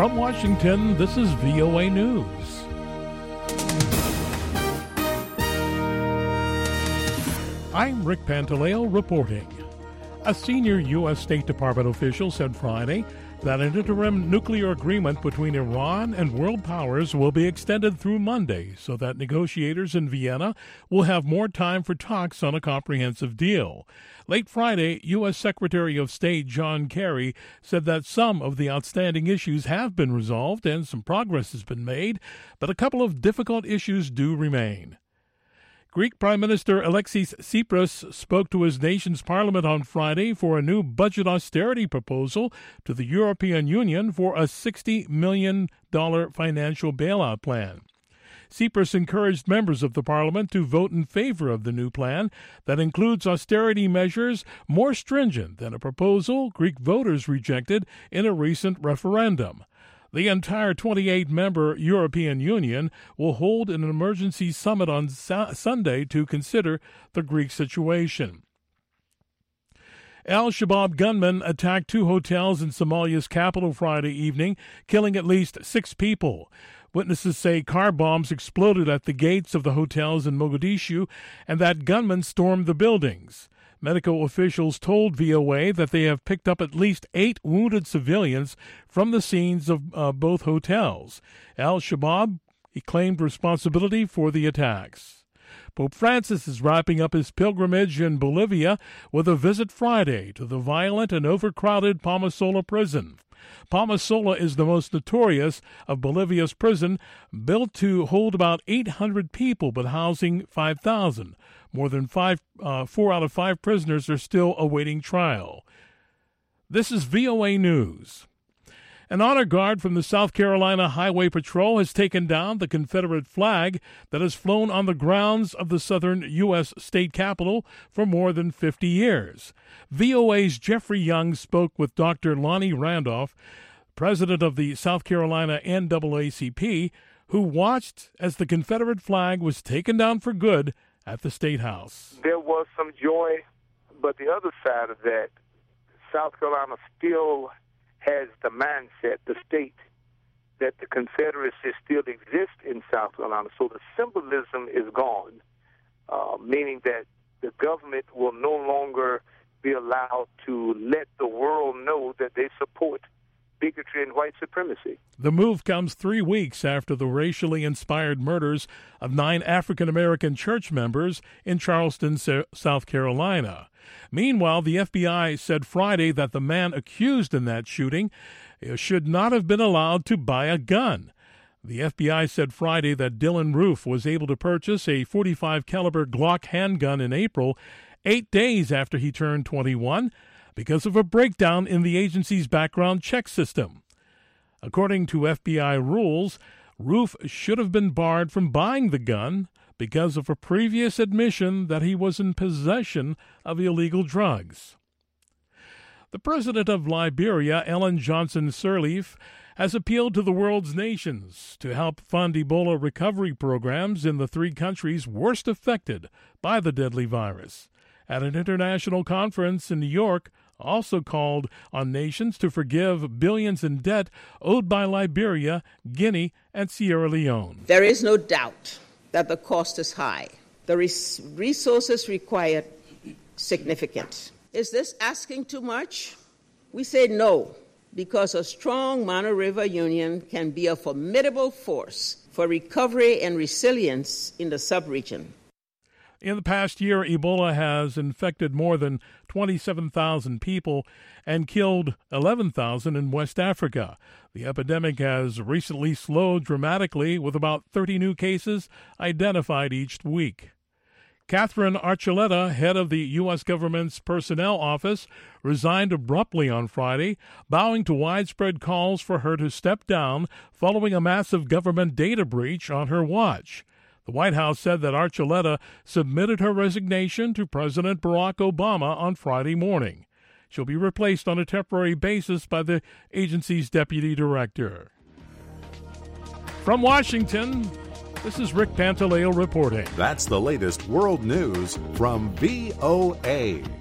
From Washington, this is VOA News. I'm Rick Pantaleo reporting. A senior U.S. State Department official said Friday that an interim nuclear agreement between Iran and world powers will be extended through Monday so that negotiators in Vienna will have more time for talks on a comprehensive deal. Late Friday, U.S. Secretary of State John Kerry said that some of the outstanding issues have been resolved and some progress has been made, but a couple of difficult issues do remain. Greek Prime Minister Alexis Tsipras spoke to his nation's parliament on Friday for a new budget austerity proposal to the European Union for a $60 million financial bailout plan. Tsipras encouraged members of the parliament to vote in favor of the new plan that includes austerity measures more stringent than a proposal Greek voters rejected in a recent referendum. The entire 28-member European Union will hold an emergency summit on Sunday to consider the Greek situation. Al-Shabaab gunmen attacked 2 hotels in Somalia's capital Friday evening, killing at least 6 people. Witnesses say car bombs exploded at the gates of the hotels in Mogadishu and that gunmen stormed the buildings. Medical officials told VOA that they have picked up at least 8 wounded civilians from the scenes of both hotels. Al-Shabaab claimed responsibility for the attacks. Pope Francis is wrapping up his pilgrimage in Bolivia with a visit Friday to the violent and overcrowded Palma-Sola prison. Palma-Sola is the most notorious of Bolivia's prison, built to hold about 800 people but housing 5,000. More than 4 out of 5 prisoners are still awaiting trial. This is VOA News. An honor guard from the South Carolina Highway Patrol has taken down the Confederate flag that has flown on the grounds of the southern U.S. state capitol for more than 50 years. VOA's Jeffrey Young spoke with Dr. Lonnie Randolph, president of the South Carolina NAACP, who watched as the Confederate flag was taken down for good at the State House. There was some joy, but the other side of that, South Carolina still has the mindset, the state, that the Confederacy still exists in South Carolina. So the symbolism is gone, meaning that the government will no longer be allowed to let the world know that they support bigotry and white supremacy. The move comes 3 weeks after the racially inspired murders of 9 African-American church members in Charleston, South Carolina. Meanwhile, the FBI said Friday that the man accused in that shooting should not have been allowed to buy a gun. The FBI said Friday that Dylan Roof was able to purchase a .45 caliber Glock handgun in April, 8 days after he turned 21, because of a breakdown in the agency's background check system. According to FBI rules, Roof should have been barred from buying the gun because of a previous admission that he was in possession of illegal drugs. The president of Liberia, Ellen Johnson Sirleaf, has appealed to the world's nations to help fund Ebola recovery programs in the 3 countries worst affected by the deadly virus. At an international conference in New York, also called on nations to forgive billions in debt owed by Liberia, Guinea, and Sierra Leone. There is no doubt that the cost is high. The resources required significant. Is this asking too much? We say no, because a strong Mono River Union can be a formidable force for recovery and resilience in the sub-region. In the past year, Ebola has infected more than 27,000 people and killed 11,000 in West Africa. The epidemic has recently slowed dramatically, with about 30 new cases identified each week. Catherine Archuleta, head of the U.S. government's personnel office, resigned abruptly on Friday, bowing to widespread calls for her to step down following a massive government data breach on her watch. The White House said that Archuleta submitted her resignation to President Barack Obama on Friday morning. She'll be replaced on a temporary basis by the agency's deputy director. From Washington, this is Rick Pantaleo reporting. That's the latest world news from VOA.